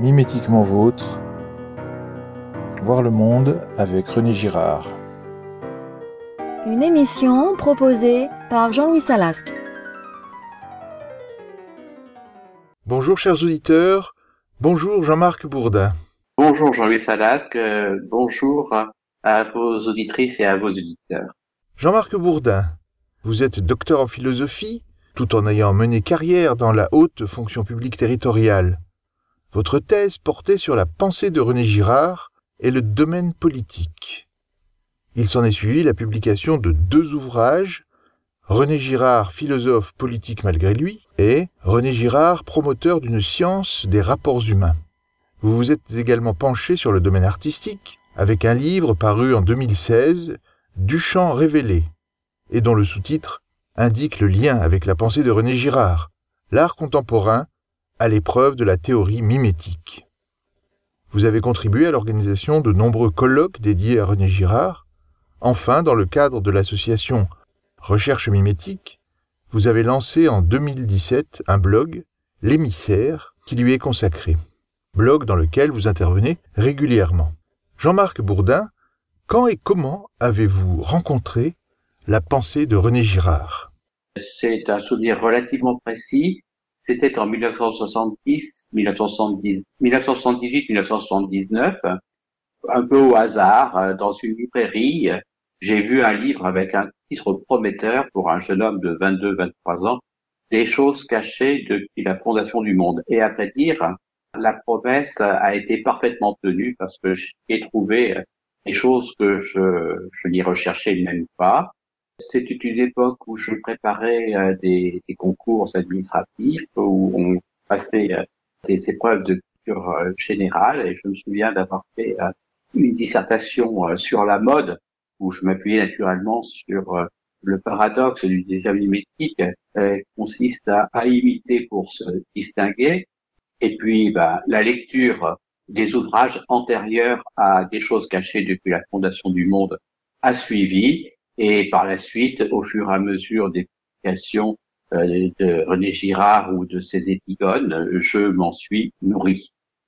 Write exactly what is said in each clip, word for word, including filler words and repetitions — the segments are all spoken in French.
Mimétiquement vôtre, voir le monde avec René Girard. Une émission proposée par Jean-Louis Salasque. Bonjour chers auditeurs, bonjour Jean-Marc Bourdin. Bonjour Jean-Louis Salasque, euh, bonjour à vos auditrices et à vos auditeurs. Jean-Marc Bourdin, vous êtes docteur en philosophie, tout en ayant mené carrière dans la haute fonction publique territoriale. Votre thèse portait sur la pensée de René Girard et le domaine politique. Il s'en est suivi la publication de deux ouvrages, René Girard, philosophe politique malgré lui, et René Girard, promoteur d'une science des rapports humains. Vous vous êtes également penché sur le domaine artistique, avec un livre paru en deux mille seize, Duchamp révélé, et dont le sous-titre indique le lien avec la pensée de René Girard, l'art contemporain à l'épreuve de la théorie mimétique. Vous avez contribué à l'organisation de nombreux colloques dédiés à René Girard. Enfin, dans le cadre de l'association Recherche mimétique, vous avez lancé en deux mille dix-sept un blog, L'émissaire, qui lui est consacré. Blog dans lequel vous intervenez régulièrement. Jean-Marc Bourdin, quand et comment avez-vous rencontré la pensée de René Girard ? C'est un souvenir relativement précis. C'était en dix-neuf cent soixante-dix, dix-neuf cent soixante-dix, dix-neuf cent soixante-dix-huit, dix-neuf cent soixante-dix-neuf, un peu au hasard, dans une librairie, j'ai vu un livre avec un titre prometteur pour un jeune homme de vingt-deux vingt-trois ans, Des choses cachées depuis la fondation du monde. Et à vrai dire, la promesse a été parfaitement tenue parce que j'ai trouvé des choses que je, je n'y recherchais même pas. C'était une époque où je préparais euh, des, des concours administratifs, où on passait euh, des épreuves de culture euh, générale, et je me souviens d'avoir fait euh, une dissertation euh, sur la mode, où je m'appuyais naturellement sur euh, le paradoxe du désir mimétique, euh, qui consiste à, à imiter pour se distinguer, et puis bah, la lecture des ouvrages antérieurs à Des choses cachées depuis la fondation du monde a suivi. Et par la suite, au fur et à mesure des publications euh, de René Girard ou de ses épigones, je m'en suis nourri.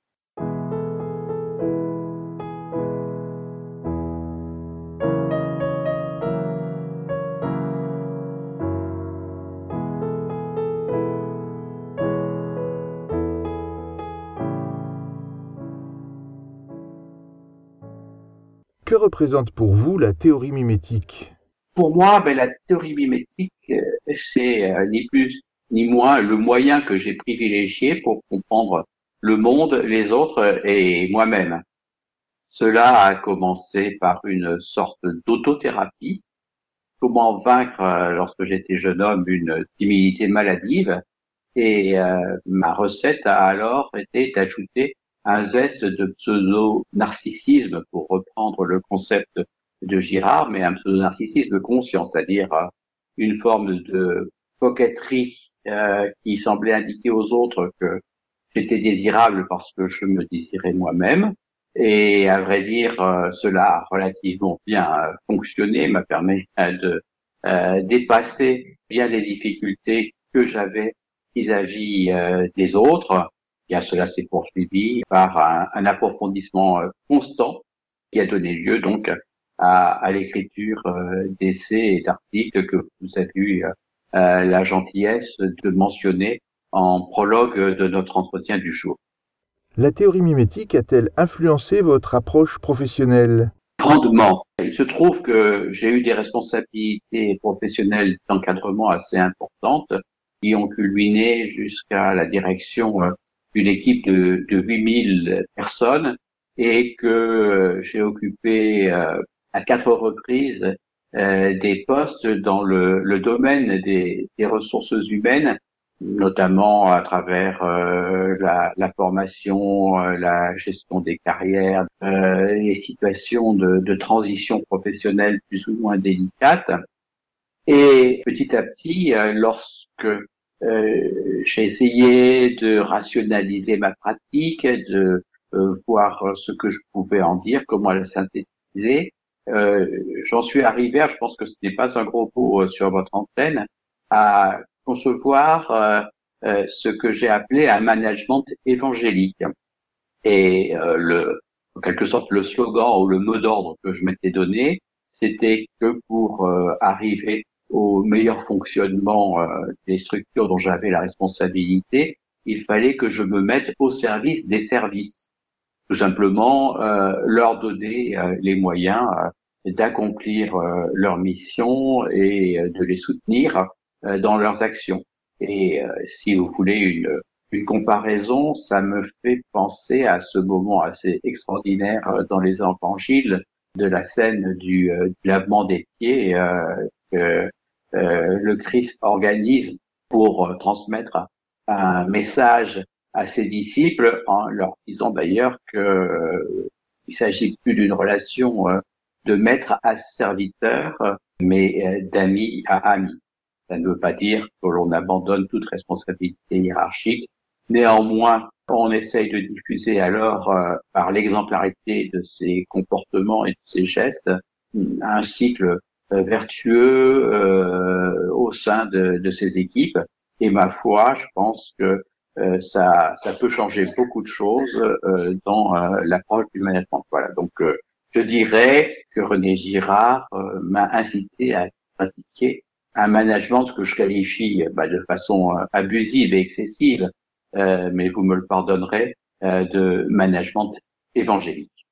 Que représente pour vous la théorie mimétique ? Pour moi, ben, la théorie mimétique, euh, c'est euh, ni plus ni moins le moyen que j'ai privilégié pour comprendre le monde, les autres et moi-même. Cela a commencé par une sorte d'autothérapie. Comment vaincre, euh, lorsque j'étais jeune homme, une timidité maladive. Et euh, ma recette a alors été d'ajouter un zeste de pseudo-narcissisme, pour reprendre le concept de Girard, mais un pseudo-narcissisme conscient, c'est-à-dire euh, une forme de coquetterie euh, qui semblait indiquer aux autres que j'étais désirable parce que je me désirais moi-même. Et à vrai dire, euh, cela a relativement bien euh, fonctionné, m'a permis euh, de euh, dépasser bien les difficultés que j'avais vis-à-vis euh, des autres. Bien, cela s'est poursuivi par un, un approfondissement euh, constant qui a donné lieu donc à, à l'écriture euh, d'essais et d'articles que vous avez eu euh, la gentillesse de mentionner en prologue de notre entretien du jour. La théorie mimétique a-t-elle influencé votre approche professionnelle ? Grandement. Il se trouve que j'ai eu des responsabilités professionnelles d'encadrement assez importantes qui ont culminé jusqu'à la direction d'une équipe de, de huit mille personnes, et que j'ai occupé euh, à quatre reprises euh, des postes dans le, le domaine des, des ressources humaines, notamment à travers euh, la, la formation, euh, la gestion des carrières, euh, les situations de, de transition professionnelle plus ou moins délicates. Et petit à petit, euh, lorsque euh, j'ai essayé de rationaliser ma pratique, de euh, voir ce que je pouvais en dire, comment la synthétiser, euh, j'en suis arrivé à, je pense que ce n'est pas un gros mot euh, sur votre antenne, à concevoir euh, euh, ce que j'ai appelé un management évangélique. Et euh, le, en quelque sorte, le slogan ou le mot d'ordre que je m'étais donné, c'était que pour euh, arriver au meilleur fonctionnement euh, des structures dont j'avais la responsabilité, il fallait que je me mette au service des services. Tout simplement, euh, leur donner euh, les moyens euh, d'accomplir euh, leur mission et euh, de les soutenir euh, dans leurs actions. Et euh, si vous voulez une, une comparaison, ça me fait penser à ce moment assez extraordinaire euh, dans les évangiles de la scène du, euh, du lavement des pieds euh, que euh, le Christ organise pour euh, transmettre un message à ses disciples en leur disant d'ailleurs que euh, il s'agit plus d'une relation euh, de maître à serviteur, euh, mais euh, d'ami à ami. Ça ne veut pas dire que l'on abandonne toute responsabilité hiérarchique. Néanmoins, on essaye de diffuser alors, euh, par l'exemplarité de ses comportements et de ses gestes, un cycle euh, vertueux euh, au sein de, de ses équipes. Et ma foi, je pense que euh, ça, ça peut changer beaucoup de choses euh, dans euh, l'approche du management. Voilà. Donc, euh, je dirais que René Girard euh, m'a incité à pratiquer un management que je qualifie bah, de façon euh, abusive et excessive, euh, mais vous me le pardonnerez, euh, de management évangélique.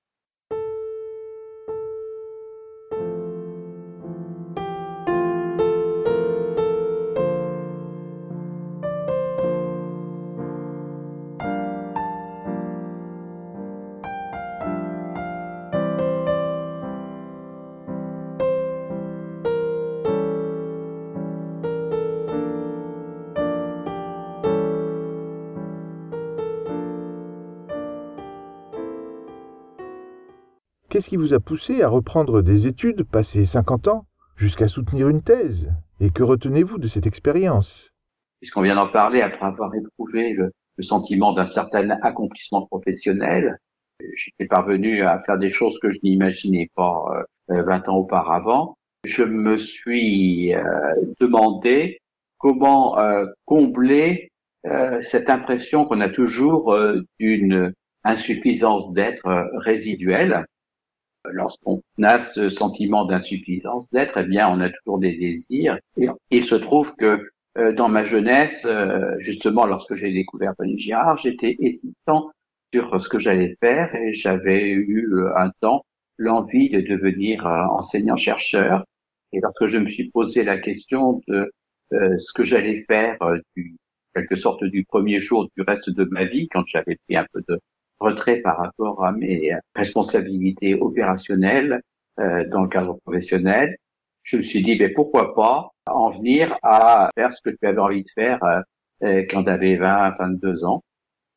Qu'est-ce qui vous a poussé à reprendre des études passées cinquante ans, jusqu'à soutenir une thèse? Et que retenez-vous de cette expérience? Puisqu'on vient d'en parler, après avoir éprouvé le, le sentiment d'un certain accomplissement professionnel, j'étais parvenu à faire des choses que je n'imaginais pas euh, vingt ans auparavant. Je me suis euh, demandé comment euh, combler euh, cette impression qu'on a toujours euh, d'une insuffisance d'être euh, résiduelle. Lorsqu'on a ce sentiment d'insuffisance d'être, eh bien, on a toujours des désirs. Et il se trouve que euh, dans ma jeunesse, euh, justement, lorsque j'ai découvert René Girard, j'étais hésitant sur ce que j'allais faire et j'avais eu euh, un temps l'envie de devenir euh, enseignant-chercheur. Et lorsque je me suis posé la question de euh, ce que j'allais faire euh, du quelque sorte du premier jour du reste de ma vie, quand j'avais pris un peu de retrait par rapport à mes responsabilités opérationnelles euh, dans le cadre professionnel, je me suis dit, ben pourquoi pas en venir à faire ce que tu avais envie de faire euh, quand tu avais vingt, vingt-deux ans.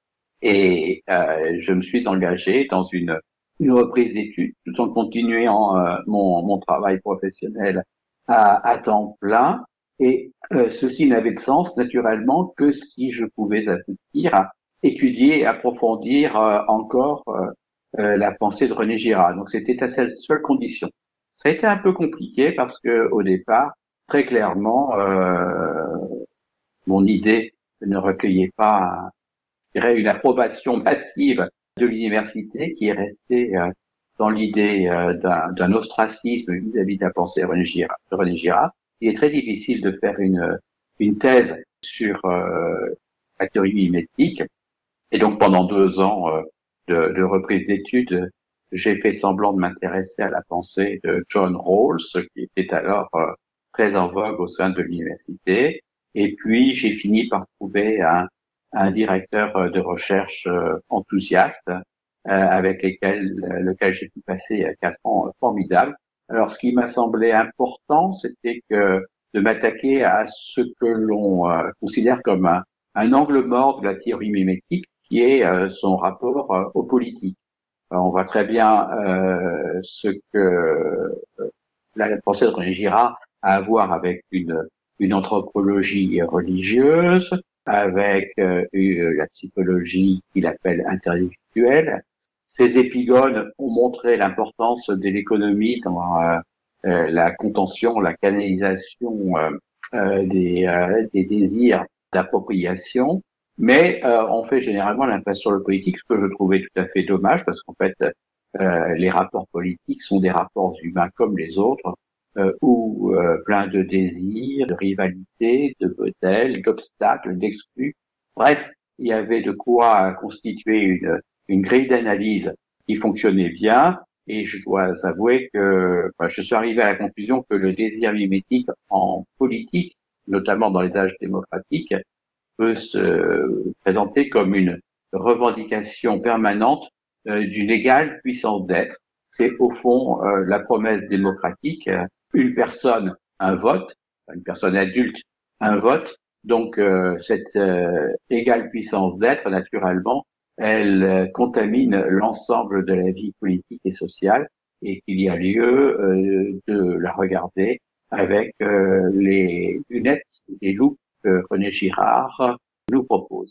Et euh, je me suis engagé dans une, une reprise d'études, tout en continuant euh, mon, mon travail professionnel à, à temps plein. Et euh, ceci n'avait de sens, naturellement, que si je pouvais aboutir à étudier et approfondir euh, encore euh, euh, la pensée de René Girard. Donc c'était à cette seule condition. Ça a été un peu compliqué parce que au départ, très clairement, euh, mon idée ne recueillait pas, je dirais, une approbation massive de l'université qui est restée euh, dans l'idée euh, d'un, d'un ostracisme vis-à-vis de la pensée de René Girard. De René Girard. Il est très difficile de faire une, une thèse sur euh, la théorie mimétique. Et donc pendant deux ans euh, de, de reprise d'études, j'ai fait semblant de m'intéresser à la pensée de John Rawls, qui était alors euh, très en vogue au sein de l'université. Et puis j'ai fini par trouver un, un directeur de recherche euh, enthousiaste, euh, avec lequel, lequel j'ai pu passer quatre ans formidables. Alors ce qui m'a semblé important, c'était que de m'attaquer à ce que l'on euh, considère comme un, un angle mort de la théorie mimétique, qui est euh, son rapport euh, aux politiques. Alors, on voit très bien euh, ce que euh, la pensée de René Girard a à voir avec une, une anthropologie religieuse, avec euh, la psychologie qu'il appelle interindividuelle. Ces épigones ont montré l'importance de l'économie dans euh, euh, la contention, la canalisation euh, euh, des, euh, des désirs d'appropriation. Mais euh, on fait généralement l'impasse sur le politique, ce que je trouvais tout à fait dommage, parce qu'en fait, euh, les rapports politiques sont des rapports humains comme les autres, euh, où euh, plein de désirs, de rivalités, de modèles, d'obstacles, d'exclus. Bref, il y avait de quoi constituer une, une grille d'analyse qui fonctionnait bien, et je dois avouer que enfin, je suis arrivé à la conclusion que le désir mimétique en politique, notamment dans les âges démocratiques, peut se présenter comme une revendication permanente euh, d'une égale puissance d'être. C'est au fond euh, la promesse démocratique, euh, une personne, un vote, une personne adulte, un vote. Donc euh, cette euh, égale puissance d'être, naturellement, elle euh, contamine l'ensemble de la vie politique et sociale, et qu'il y a lieu euh, de la regarder avec euh, les lunettes, les loupes que René Girard nous propose.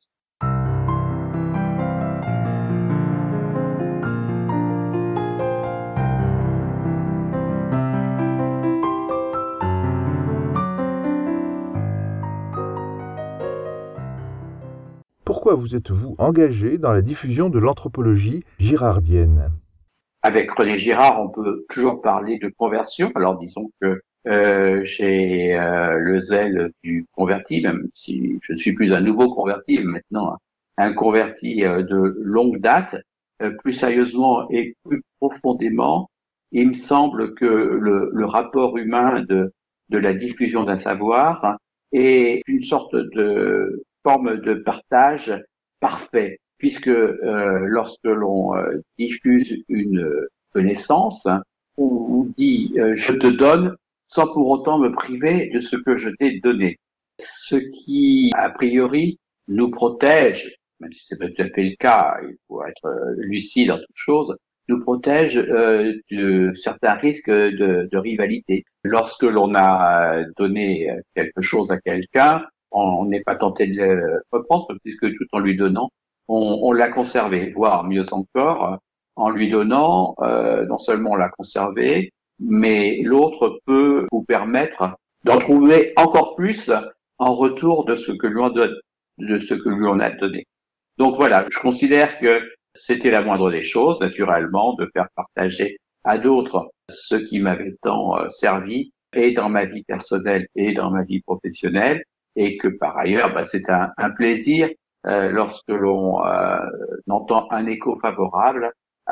Pourquoi vous êtes-vous engagé dans la diffusion de l'anthropologie girardienne? Avec René Girard, on peut toujours parler de conversion. Alors disons que euh, j'ai euh, le zèle du converti, même si je ne suis plus un nouveau converti, mais maintenant un converti euh, de longue date. Euh, plus sérieusement et plus profondément, il me semble que le, le rapport humain de, de la diffusion d'un savoir est une sorte de forme de partage parfait, puisque euh, lorsque l'on euh, diffuse une connaissance, on, on dit euh, je te donne sans pour autant me priver de ce que je t'ai donné. Ce qui, a priori, nous protège, même si c'est pas tout à fait le cas, il faut être euh, lucide en toute chose, nous protège euh, de certains risques de, de rivalité. Lorsque l'on a donné quelque chose à quelqu'un, on n'est pas tenté de le reprendre, puisque tout en lui donnant, on, on l'a conservé, voire mieux encore, en lui donnant, euh, non seulement on l'a conservé, mais l'autre peut vous permettre d'en trouver encore plus en retour de ce que lui on donne, de ce que lui on a donné. Donc voilà, je considère que c'était la moindre des choses, naturellement, de faire partager à d'autres ce qui m'avait tant euh, servi, et dans ma vie personnelle et dans ma vie professionnelle, et que par ailleurs, bah, c'est un, un plaisir euh, lorsque l'on euh, entend un écho favorable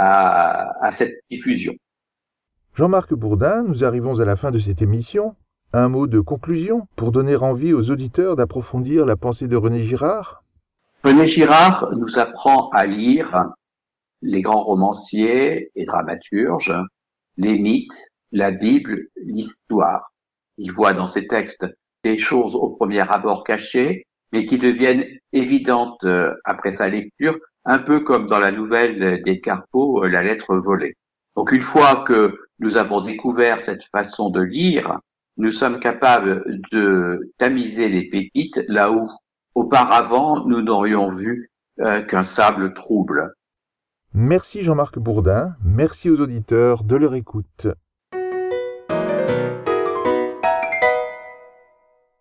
à, à cette diffusion. Jean-Marc Bourdin, nous arrivons à la fin de cette émission. Un mot de conclusion pour donner envie aux auditeurs d'approfondir la pensée de René Girard? René Girard nous apprend à lire les grands romanciers et dramaturges, les mythes, la Bible, l'histoire. Il voit dans ces textes des choses au premier abord cachées, mais qui deviennent évidentes après sa lecture, un peu comme dans la nouvelle d'Edgar Poe, La lettre volée. Donc une fois que nous avons découvert cette façon de lire, nous sommes capables de tamiser les pépites là où auparavant nous n'aurions vu euh, qu'un sable trouble. Merci Jean-Marc Bourdin, merci aux auditeurs de leur écoute.